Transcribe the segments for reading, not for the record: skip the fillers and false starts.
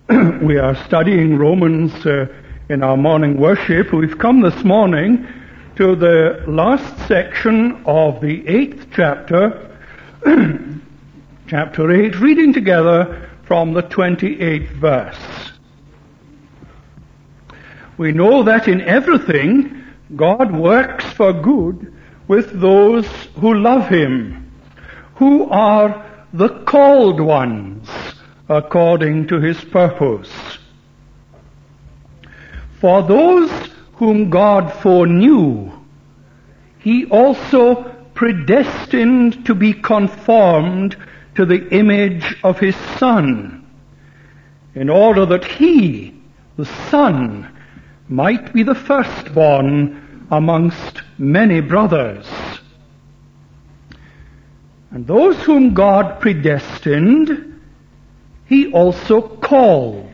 We are studying Romans in our morning worship. We've come this morning to the last section of the 8th chapter, chapter 8, reading together from the 28th verse. We know that in everything God works for good with those who love Him, who are the called ones according to His purpose. For those whom God foreknew, He also predestined to be conformed to the image of His Son, in order that He, the Son, might be the firstborn amongst many brothers. And those whom God predestined, He also called.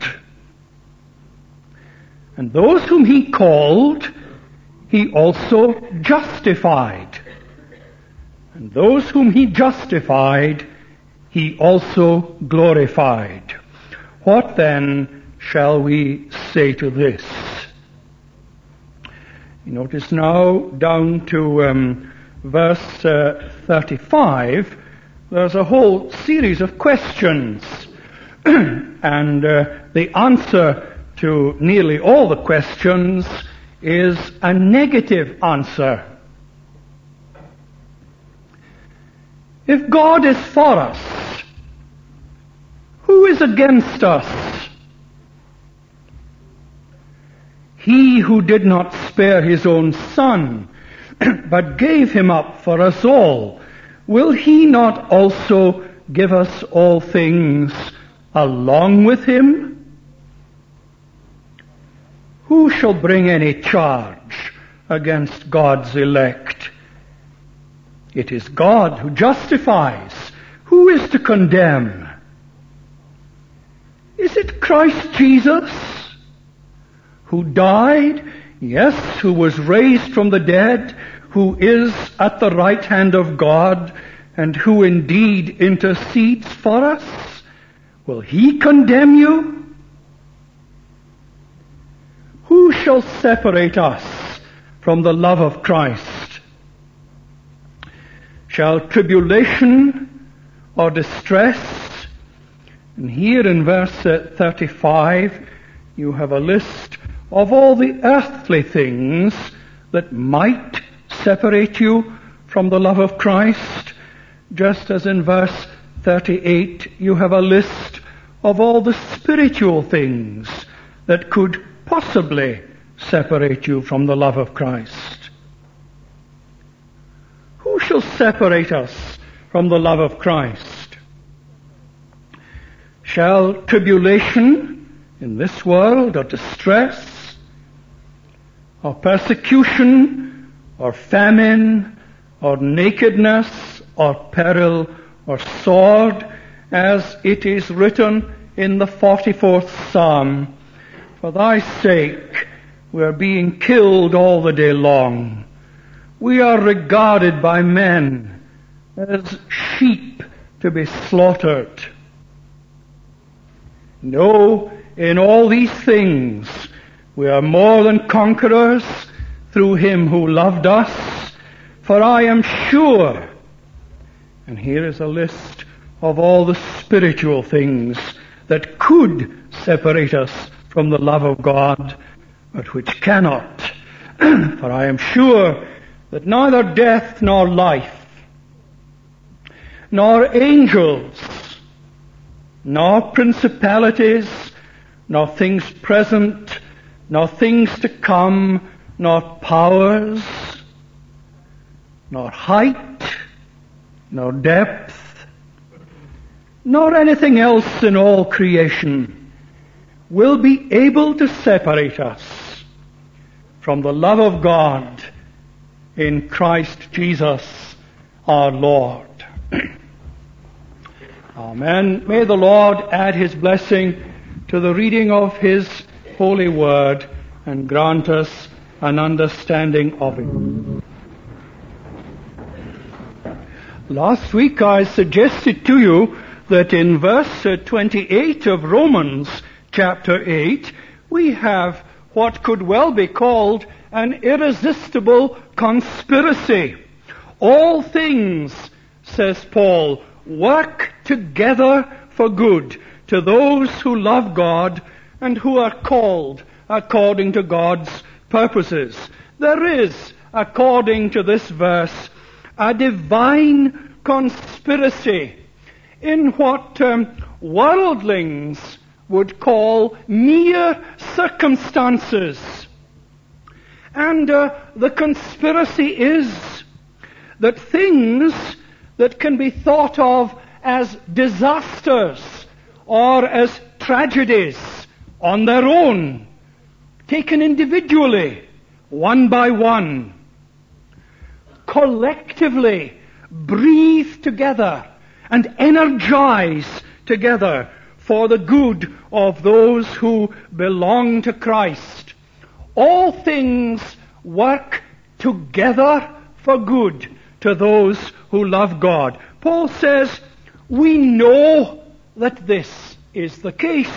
And those whom He called, He also justified. And those whom He justified, He also glorified. What then shall we say to this? You notice now down to verse 35, there's a whole series of questions. And the answer to nearly all the questions is a negative answer. If God is for us, who is against us? He who did not spare His own Son, but gave Him up for us all, will He not also give us all things along with Him? Who shall bring any charge against God's elect? It is God who justifies. Who is to condemn? Is it Christ Jesus, who died, yes, who was raised from the dead, who is at the right hand of God, and who indeed intercedes for us? Will He condemn you? Who shall separate us from the love of Christ? Shall tribulation or distress? And here in verse 35, you have a list of all the earthly things that might separate you from the love of Christ, just as in verse 38 you have a list of all the spiritual things that could possibly separate you from the love of Christ. Who shall separate us from the love of Christ? Shall tribulation in this world, or distress, or persecution, or famine, or nakedness, or peril, or sword, as it is written in the 44th Psalm, for thy sake we are being killed all the day long. We are regarded by men as sheep to be slaughtered. No, in all these things we are more than conquerors through Him who loved us. For I am sure, and here is a list of all the spiritual things that could separate us from the love of God, but which cannot. For I am sure that neither death nor life, nor angels, nor principalities, nor things present, nor things to come, nor powers, nor height, nor depth, nor anything else in all creation will be able to separate us from the love of God in Christ Jesus our Lord. Amen. May the Lord add His blessing to the reading of His holy word and grant us an understanding of it. Last week I suggested to you that in verse 28 of Romans chapter 8, we have what could well be called an irresistible conspiracy. All things, says Paul, work together for good to those who love God and who are called according to God's purposes. There is, according to this verse, a divine conspiracy in what worldlings would call mere circumstances. And the conspiracy is that things that can be thought of as disasters or as tragedies on their own, taken individually, one by one, collectively breathe together and energize together for the good of those who belong to Christ. All things work together for good to those who love God. Paul says, we know that this is the case.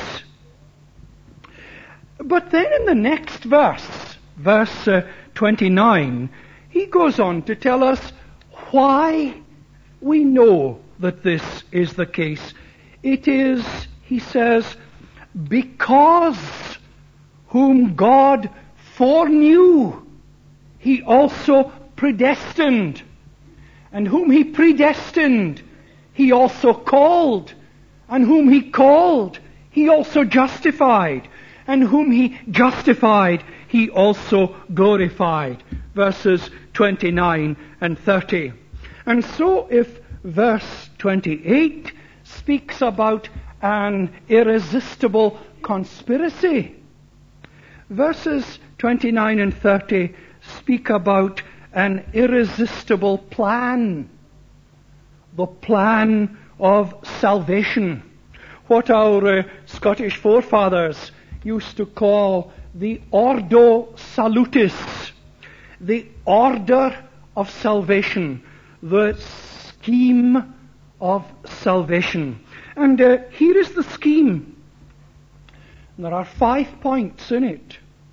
But then in the next verse, verse 29, he goes on to tell us why we know that this is the case. It is, he says, because whom God foreknew, he also predestined. And whom he predestined, he also called. And whom he called, he also justified. And whom he justified, he also glorified. Verses 29 and 30. And so if verse 28 speaks about an irresistible conspiracy, verses 29 and 30 speak about an irresistible plan. The plan of salvation. What our Scottish forefathers used to call the Ordo Salutis. The order of salvation. The scheme of salvation. And here is the scheme. There are 5 points in it.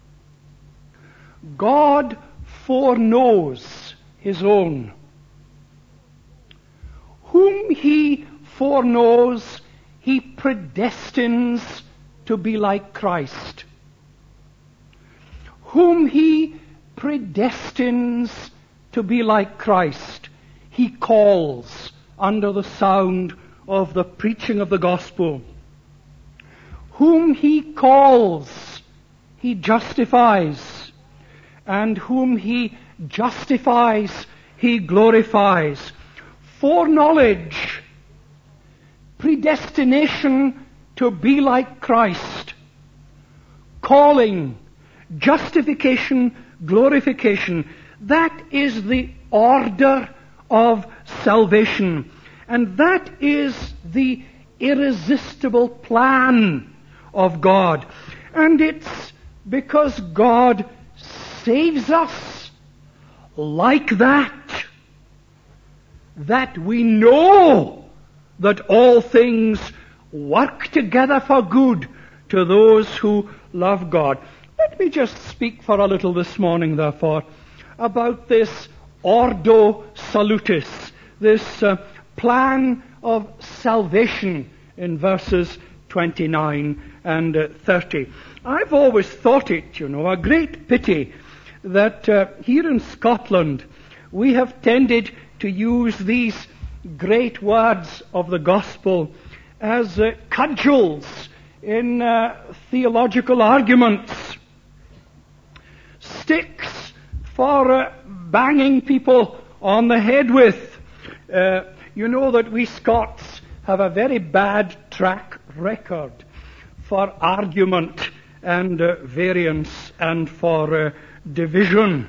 God foreknows his own. Whom he foreknows, he predestines to be like Christ. Whom he predestines to be like Christ, he calls under the sound of the preaching of the gospel. Whom he calls, he justifies. And whom he justifies, he glorifies. Foreknowledge, predestination to be like Christ, calling, justification, glorification. That is the order of salvation. And that is the irresistible plan of God. And it's because God saves us like that we know that all things work together for good to those who love God. Let me just speak for a little this morning, therefore, about this Ordo Salutis, this plan of salvation in verses 29 and 30. I've always thought it, a great pity that here in Scotland we have tended to use these great words of the gospel as cudgels in theological arguments, sticks for banging people on the head with. You know that we Scots have a very bad track record for argument and variance and for division.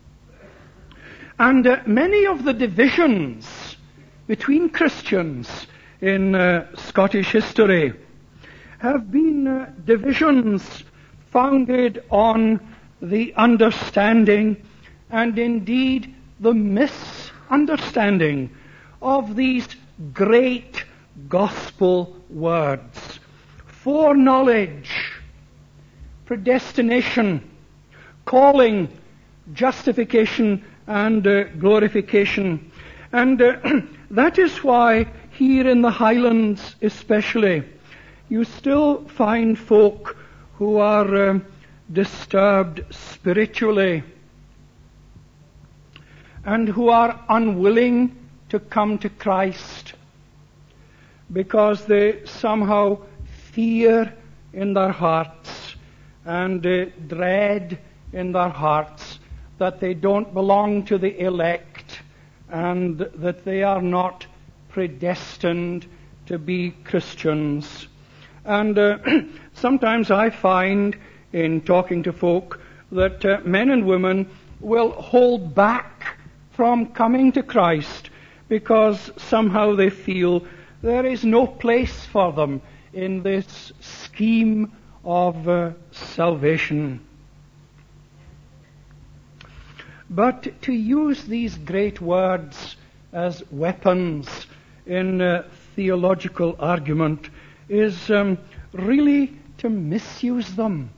And many of the divisions between Christians in Scottish history have been divisions founded on the understanding and indeed the misunderstanding of these great gospel words. foreknowledge, predestination, calling, justification, and glorification. And that is why here in the Highlands especially, you still find folk who are disturbed spiritually and who are unwilling to come to Christ because they somehow fear in their hearts and dread in their hearts that they don't belong to the elect and that they are not predestined to be Christians. And sometimes I find in talking to folk that men and women will hold back from coming to Christ because somehow they feel there is no place for them in this scheme of salvation. But to use these great words as weapons in theological argument is really to misuse them.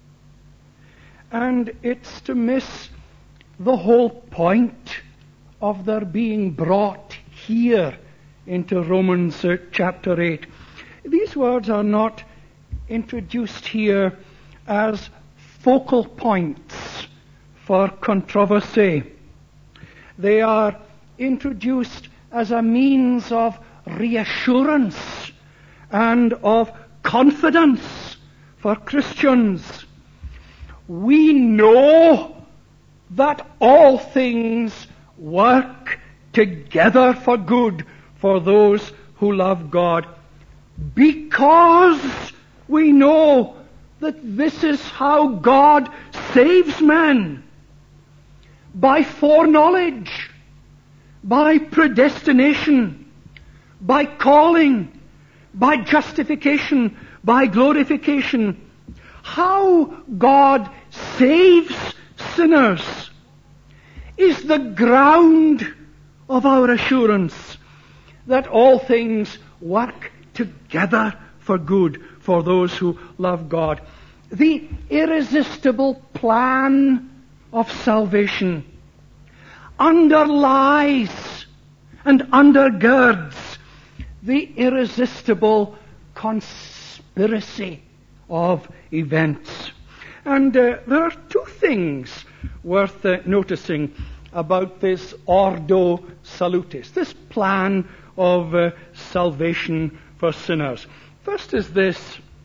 And it's to miss the whole point of their being brought here into Romans chapter 8. These words are not introduced here as focal points for controversy. They are introduced as a means of reassurance and of confidence for Christians. We know that all things work together for good for those who love God, because we know that this is how God saves men, by foreknowledge, by predestination, by calling, by justification, by glorification. How God saves sinners is the ground of our assurance that all things work together for good for those who love God. The irresistible plan of salvation underlies and undergirds the irresistible conspiracy of events. And there are two things worth noticing about this Ordo Salutis, this plan of salvation for sinners. First is this: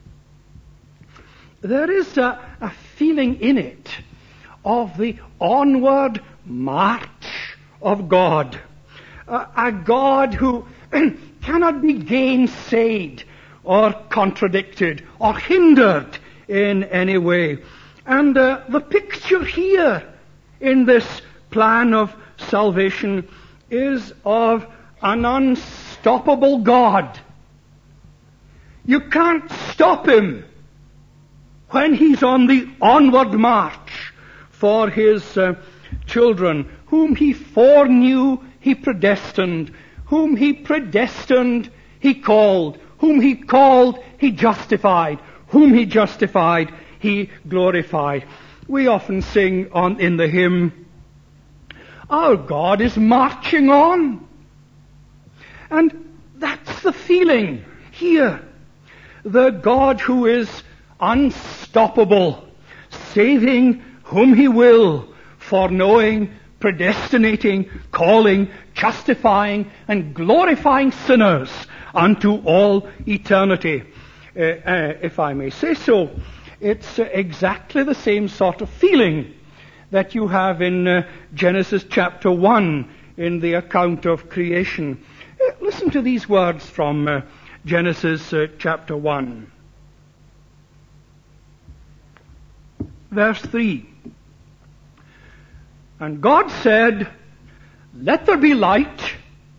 there is a feeling in it of the onward march of God, a God who cannot be gainsaid or contradicted or hindered in any way. And the picture here in this plan of salvation is of an unstoppable God. You can't stop him when he's on the onward march for his children, whom he foreknew, he predestined. Whom he predestined, he called. Whom he called, he justified. Whom he justified, he glorified. We often sing in the hymn, our God is marching on. And that's the feeling here. The God who is unstoppable, saving whom he will, foreknowing, predestinating, calling, justifying, and glorifying sinners unto all eternity. If I may say so, it's exactly the same sort of feeling that you have in Genesis chapter 1 in the account of creation. Listen to these words from Genesis chapter 1. Verse 3. And God said, let there be light,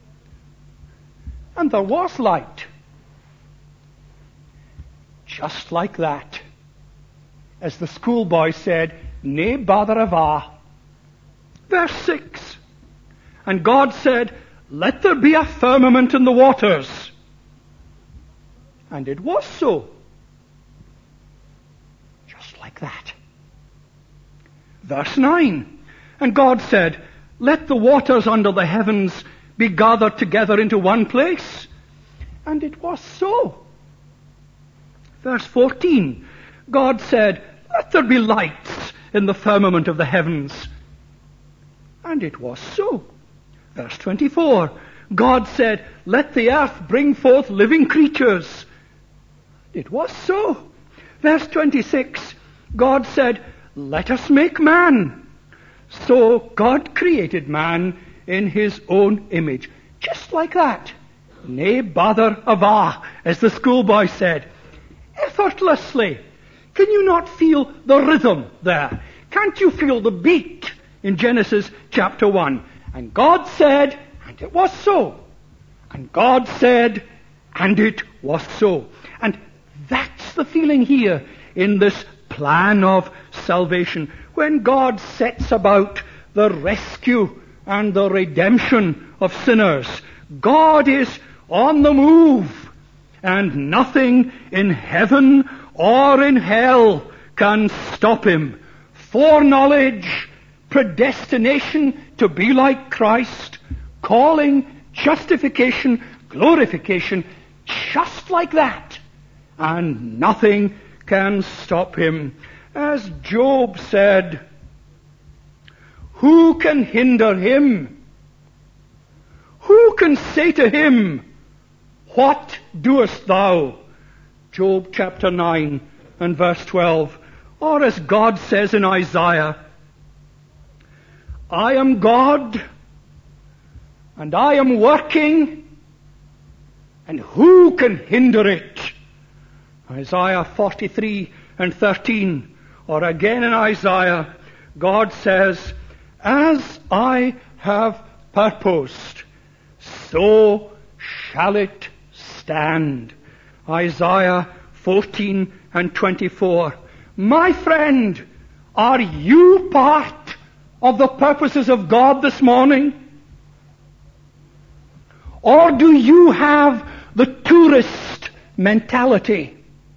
and there was light. Just like that. As the schoolboy said, ne badarava. Verse 6. And God said, let there be a firmament in the waters. And it was so. like that. Verse 9. And God said, let the waters under the heavens be gathered together into one place. And it was so. Verse 14. God said, let there be lights in the firmament of the heavens. And it was so. Verse 24. God said, let the earth bring forth living creatures. It was so. Verse 26. God said, let us make man. So God created man in his own image. Just like that. Ne bother ava, as the schoolboy said. Effortlessly. Can you not feel the rhythm there? Can't you feel the beat in Genesis chapter 1? And God said, and it was so. And God said, and it was so. And that's the feeling here in this plan of salvation. When God sets about the rescue and the redemption of sinners, God is on the move, and nothing in heaven or in hell can stop him. Foreknowledge, predestination to be like Christ, calling, justification, glorification, just like that. And nothing can stop him. As Job said, who can hinder him? Who can say to him, what doest thou? Job chapter 9 and verse 12. Or as God says in Isaiah, I am God, and I am working, and who can hinder it? Isaiah 43 and 13. Or again in Isaiah, God says, as I have purposed, so shall it stand. Isaiah 14 and 24. My friend, are you part of the purposes of God this morning? Or do you have the tourist mentality?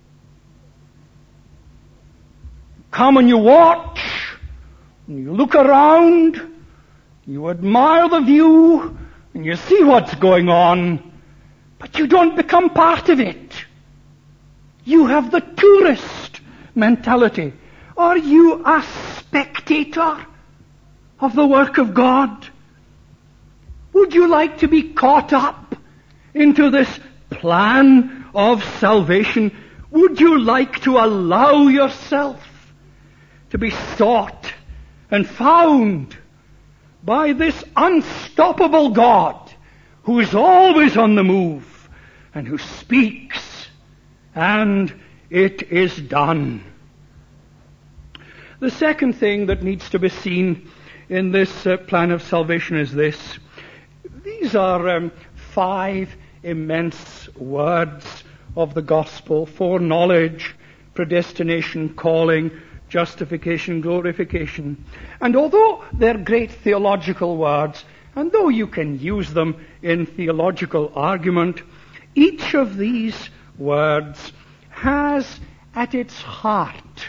Come and you watch, and you look around, you admire the view, and you see what's going on, but you don't become part of it. You have the tourist mentality. Are you a spectator of the work of God? Would you like to be caught up into this plan of salvation? Would you like to allow yourself to be sought and found by this unstoppable God who is always on the move and who speaks and it is done? The second thing that needs to be seen in this plan of salvation is this. These are 5 immense words of the gospel: foreknowledge, predestination, calling, justification, glorification. And although they're great theological words, and though you can use them in theological argument, each of these words has at its heart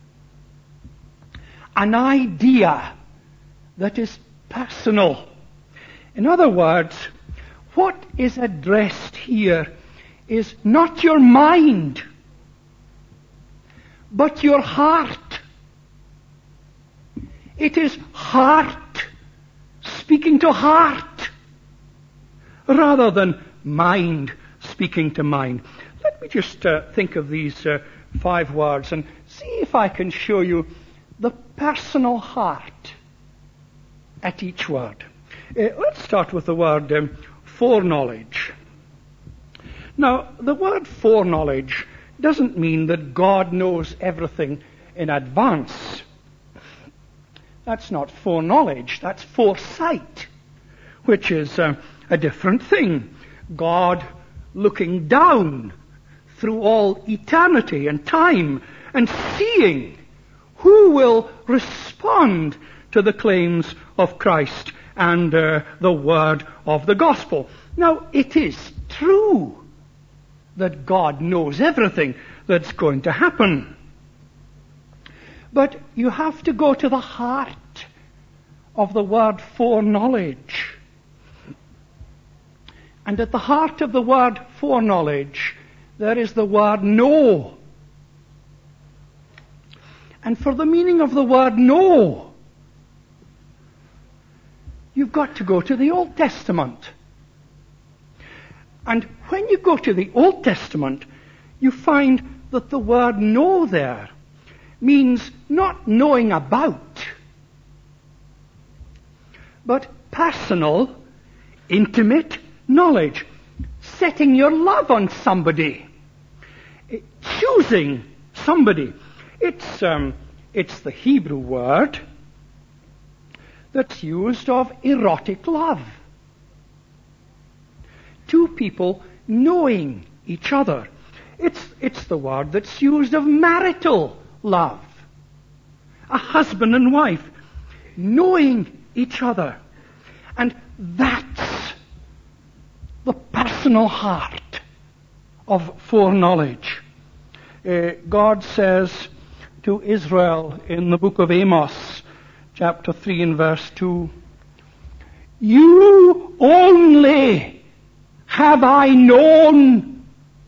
an idea that is personal. In other words, what is addressed here is not your mind, but your heart. It is heart speaking to heart, rather than mind speaking to mind. Let me just think of these 5 words and see if I can show you the personal heart at each word. Let's start with the word foreknowledge. Now, the word foreknowledge doesn't mean that God knows everything in advance. That's not foreknowledge, that's foresight, which is a different thing. God looking down through all eternity and time and seeing who will respond to the claims of Christ and the word of the gospel. Now, it is true that God knows everything that's going to happen. But you have to go to the heart of the word foreknowledge. And at the heart of the word foreknowledge, there is the word know. And for the meaning of the word know, you've got to go to the Old Testament. And when you go to the Old Testament, you find that the word know there means not knowing about, but personal, intimate knowledge. Setting your love on somebody. Choosing somebody. It's the Hebrew word that's used of erotic love. Two people knowing each other. It's the word that's used of marital love. A husband and wife knowing each other. And that's the personal heart of foreknowledge. God says to Israel in the book of Amos, chapter 3 and verse 2, "You only have I known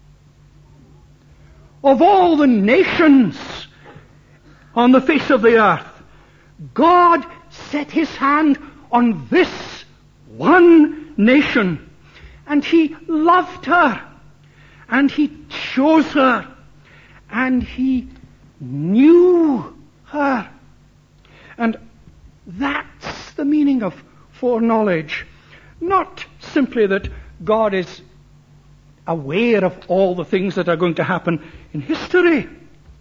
of all the nations on the face of the earth." God set his hand on this one nation, and he loved her, and he chose her, and he knew her. And that's the meaning of foreknowledge. Not simply that God is aware of all the things that are going to happen in history,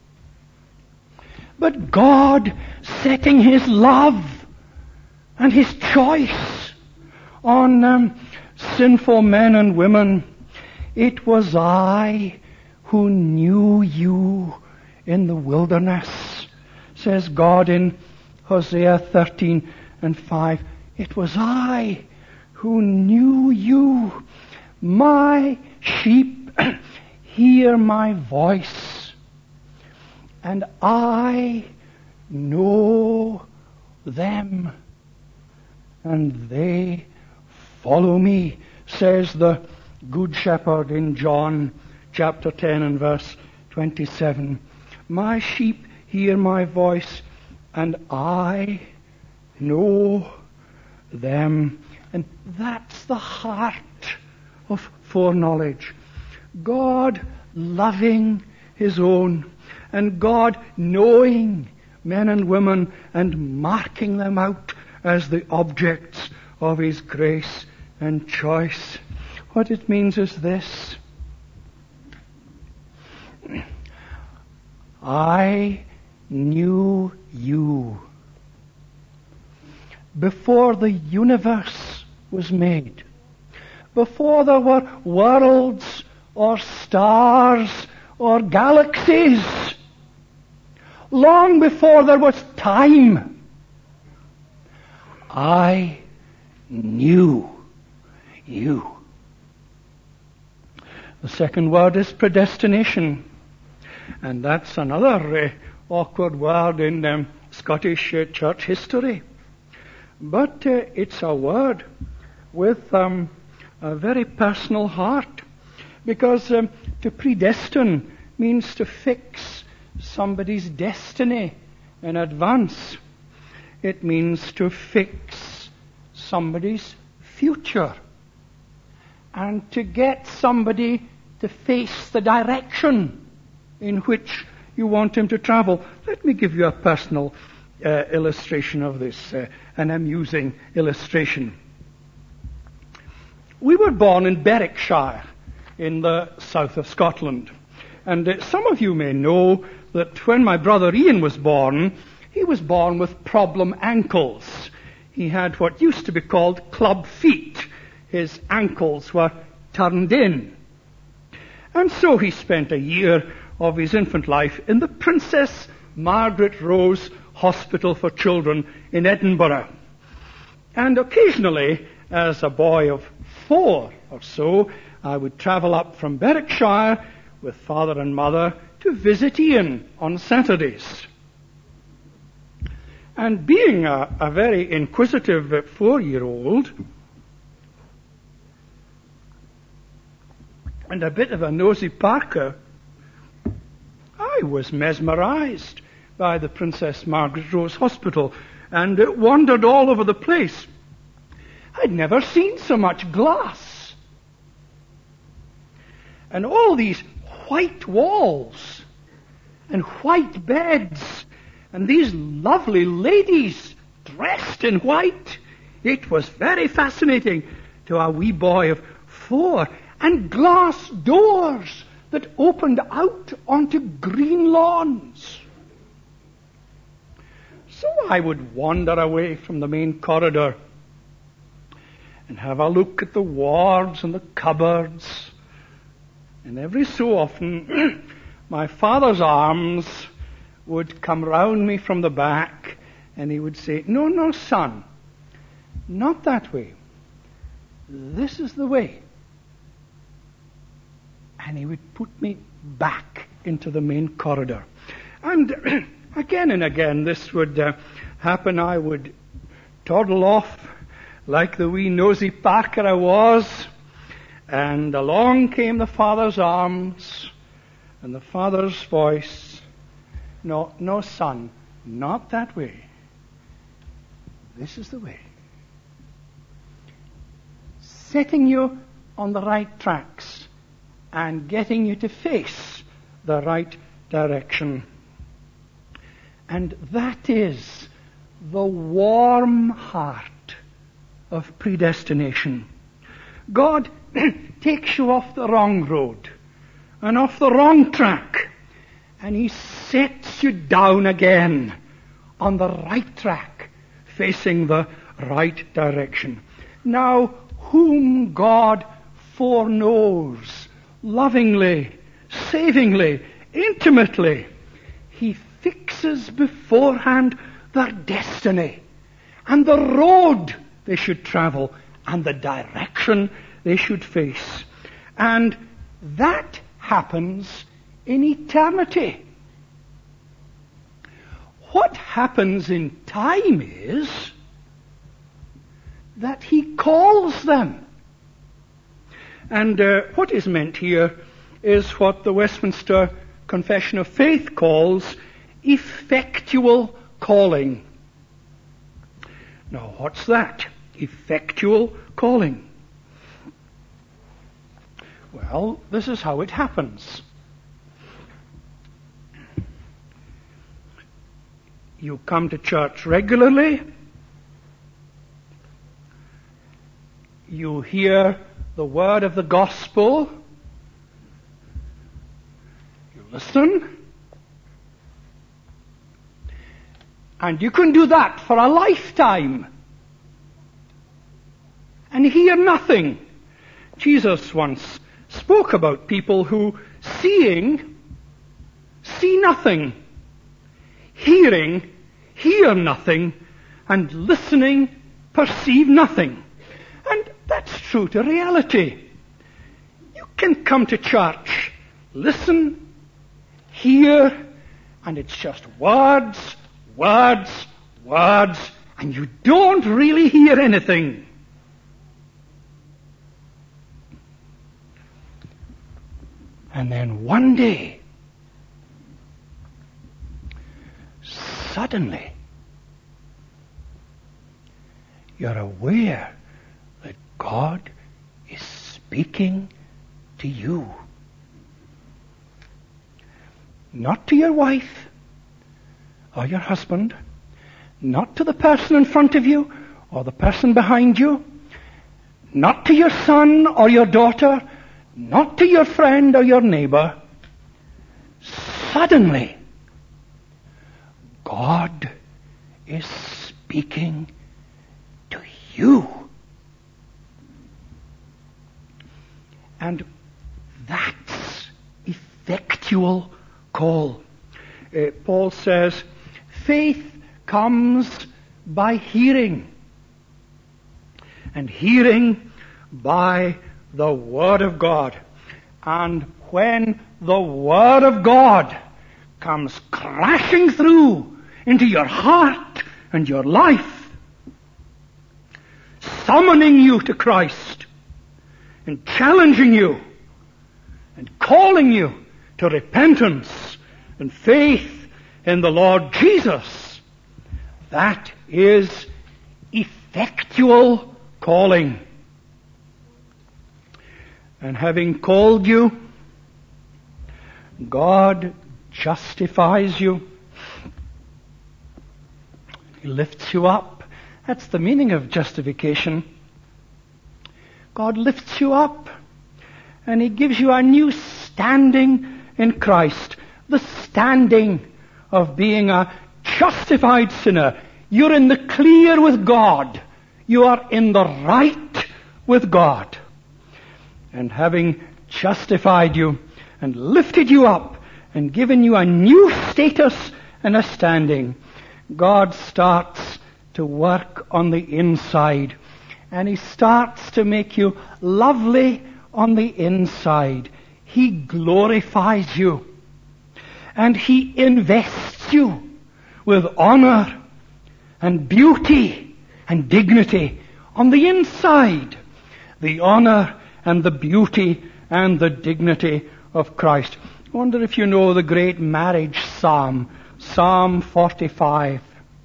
but God setting his love and his choice on sinful men and women. "It was I who knew you in the wilderness," says God in Hosea 13 and 5. "It was I who knew you. My sheep hear my voice, and I know them, and they follow me," says the Good Shepherd in John chapter 10 and verse 27. "My sheep hear my voice, and I know them." And that's the heart of foreknowledge. God loving his own, and God knowing men and women and marking them out as the objects of his grace and choice. What it means is this: I knew you before the universe was made, before there were worlds or stars or galaxies, long before there was time. I knew you. The second word is predestination, and that's another awkward word in Scottish church history. But it's a word with a very personal heart, because to predestine means to fix somebody's destiny in advance. It means to fix somebody's future, and to get somebody to face the direction in which you want him to travel. Let me give you a personal illustration of this, an amusing illustration. We were born in Berwickshire in the south of Scotland. And some of you may know that when my brother Ian was born, he was born with problem ankles. He had what used to be called club feet. His ankles were turned in. And so he spent a year of his infant life in the Princess Margaret Rose Hospital for Children in Edinburgh. And occasionally, as a boy of 4 or so, I would travel up from Berwickshire with father and mother to visit Ian on Saturdays. And being a very inquisitive 4-year-old, and a bit of a nosy Parker, I was mesmerized by the Princess Margaret Rose Hospital and wandered all over the place. I'd never seen so much glass. And all these white walls and white beds and these lovely ladies dressed in white. It was very fascinating to a wee boy of 4. And glass doors that opened out onto green lawns. So I would wander away from the main corridor and have a look at the wards and the cupboards. And every so often, my father's arms would come round me from the back and he would say, "No, son, not that way. This is the way." And he would put me back into the main corridor. And again and again this would happen. I would toddle off like the wee nosy Parker I was. And along came the father's arms and the father's voice. No, son, not that way. This is the way. Setting you on the right tracks and getting you to face the right direction. And that is the warm heart of predestination. God takes you off the wrong road and off the wrong track, and He sets you down again on the right track, facing the right direction. Now, whom God foreknows, lovingly, savingly, intimately, He fixes beforehand their destiny and the road they should travel and the direction they should face. And that happens in eternity. What happens in time is that He calls them. And what is meant here is what the Westminster Confession of Faith calls effectual calling. Now, what's that? Effectual calling. Well, this is how it happens. You come to church regularly. You hear the word of the gospel. You listen. And you can do that for a lifetime and hear nothing. Jesus once spoke about people who seeing, see nothing, hearing, hear nothing, and listening, perceive nothing. And that's true to reality. You can come to church, listen, hear, and it's just words, words, words, and you don't really hear anything. And then one day, suddenly, you're aware that God is speaking to you. Not to your wife or your husband, not to the person in front of you or the person behind you, not to your son or your daughter, not to your friend or your neighbor. Suddenly, God is speaking to you. And that's effectual call. Paul says, faith comes by hearing, and hearing by the Word of God. And when the Word of God comes crashing through into your heart and your life, summoning you to Christ and challenging you and calling you to repentance and faith in the Lord Jesus. That is effectual calling. And having called you, God justifies you. He lifts you up. That's the meaning of justification. God lifts you up and He gives you a new standing in Christ. The standing of being a justified sinner. You're in the clear with God. You are in the right with God. And having justified you and lifted you up and given you a new status and a standing, God starts to work on the inside. And He starts to make you lovely on the inside. He glorifies you. And He invests you with honor and beauty and dignity on the inside. The honor and the beauty and the dignity of Christ. I wonder if you know the great marriage psalm, Psalm 45.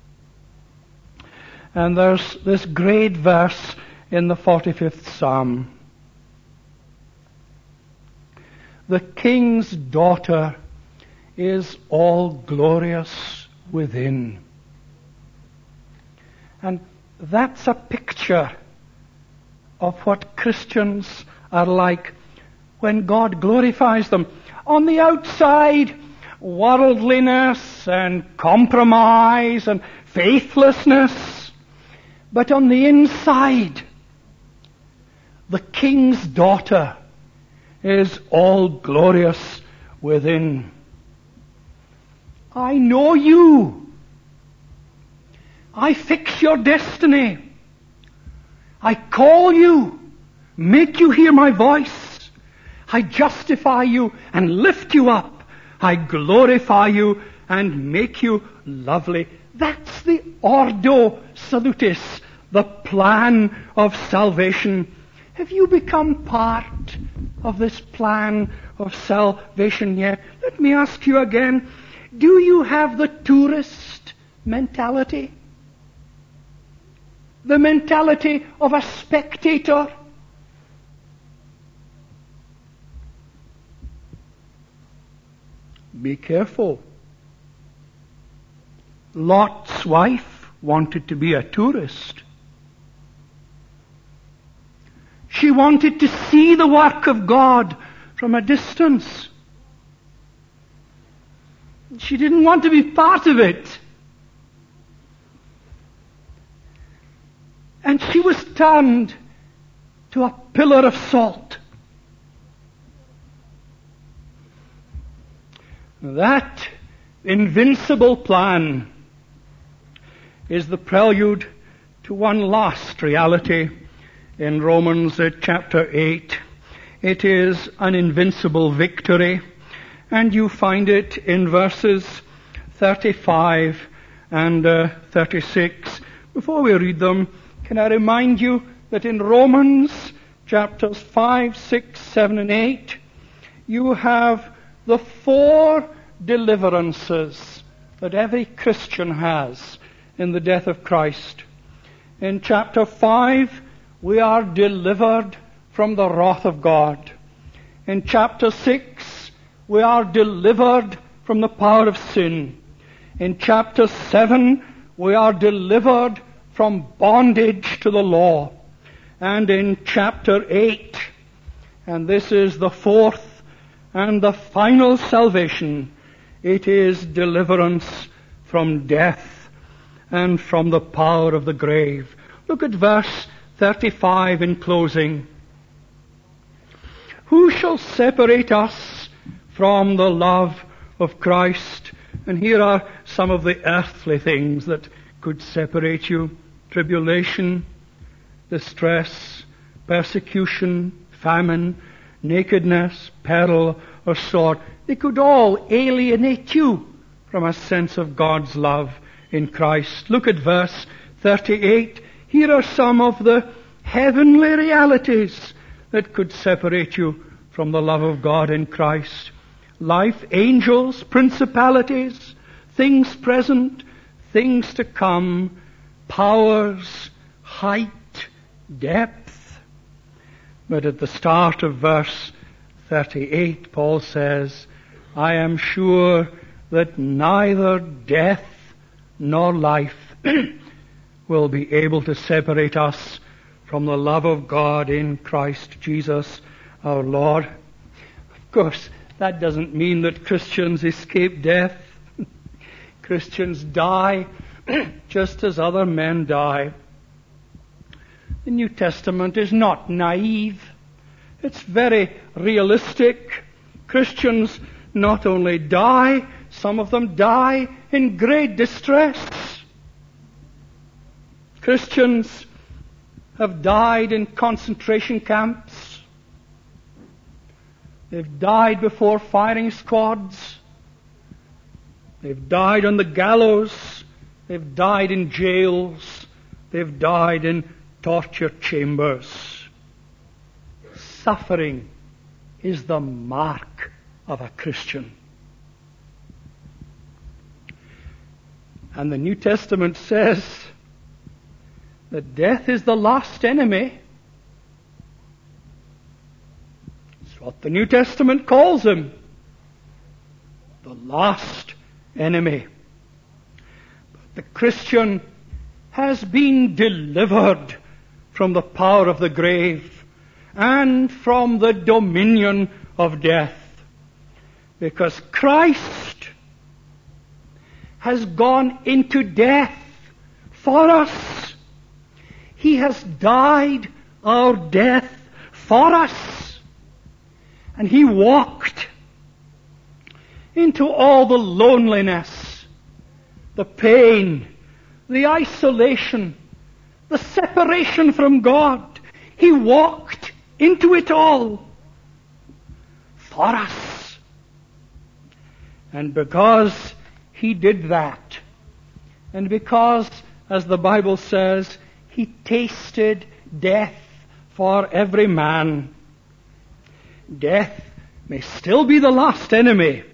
And there's this great verse in the 45th Psalm. The king's daughter is all glorious within. And that's a picture of what Christians are like when God glorifies them. On the outside, worldliness and compromise and faithlessness. But on the inside, the king's daughter is all glorious within. I know you. I fix your destiny. I call you, make you hear my voice. I justify you and lift you up. I glorify you and make you lovely. That's the Ordo Salutis, the plan of salvation. Have you become part of this plan of salvation yet? Let me ask you again, do you have the tourist mentality? The mentality of a spectator? Be careful. Lot's wife wanted to be a tourist. She wanted to see the work of God from a distance. She didn't want to be part of it. And she was turned to a pillar of salt. That invincible plan is the prelude to one last reality in Romans chapter 8. It is an invincible victory, and you find it in verses 35 and 36. Before we read them, can I remind you that in Romans chapters 5, 6, 7, and 8, you have the 4 deliverances that every Christian has in the death of Christ. In chapter 5, we are delivered from the wrath of God. In chapter 6, we are delivered from the power of sin. In chapter 7, we are delivered from bondage to the law. And in chapter 8, and this is the 4th and the final salvation, it is deliverance from death and from the power of the grave. Look at verse 35 in closing. Who shall separate us from the love of Christ? And here are some of the earthly things that could separate you. Tribulation, distress, persecution, famine, nakedness, peril, or sword. They could all alienate you from a sense of God's love in Christ. Look at verse 38. Here are some of the heavenly realities that could separate you from the love of God in Christ. Life, angels, principalities, things present, things to come, powers, height, depth. But at the start of verse 38, Paul says, I am sure that neither death nor life will be able to separate us from the love of God in Christ Jesus our Lord. Of course, that doesn't mean that Christians escape death. Christians die just as other men die. The New Testament is not naive. It's very realistic. Christians not only die, some of them die in great distress. Christians have died in concentration camps. They've died before firing squads. They've died on the gallows. They've died in jails. They've died in torture chambers. Suffering is the mark of a Christian. And the New Testament says that death is the last enemy. It's what the New Testament calls him. The last enemy. But the Christian has been delivered from the power of the grave and from the dominion of death. Because Christ has gone into death for us. He has died our death for us. And He walked into all the loneliness, the pain, the isolation, the separation from God. He walked into it all for us. And because He did that, and because, as the Bible says, He tasted death for every man, death may still be the last enemy,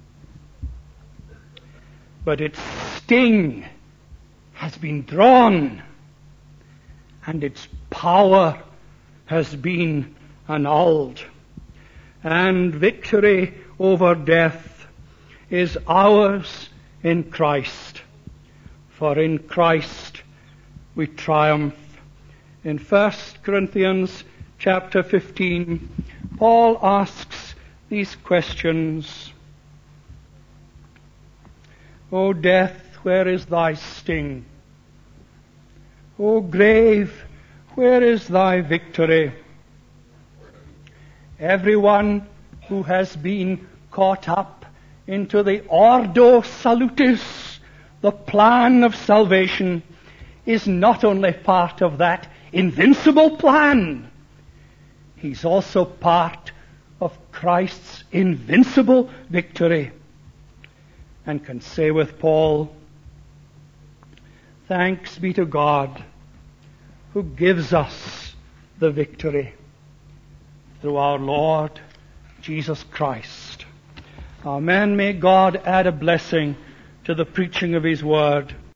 but its sting has been drawn and its power has been annulled. And victory over death is ours in Christ. For in Christ we triumph. In 1 Corinthians chapter 15, Paul asks these questions. O death, where is thy sting? O grave, where is thy victory? Everyone who has been caught up into the Ordo Salutis, the plan of salvation, is not only part of that invincible plan, he's also part of Christ's invincible victory, and can say with Paul, thanks be to God who gives us the victory through our Lord Jesus Christ. Amen. May God add a blessing to the preaching of His word.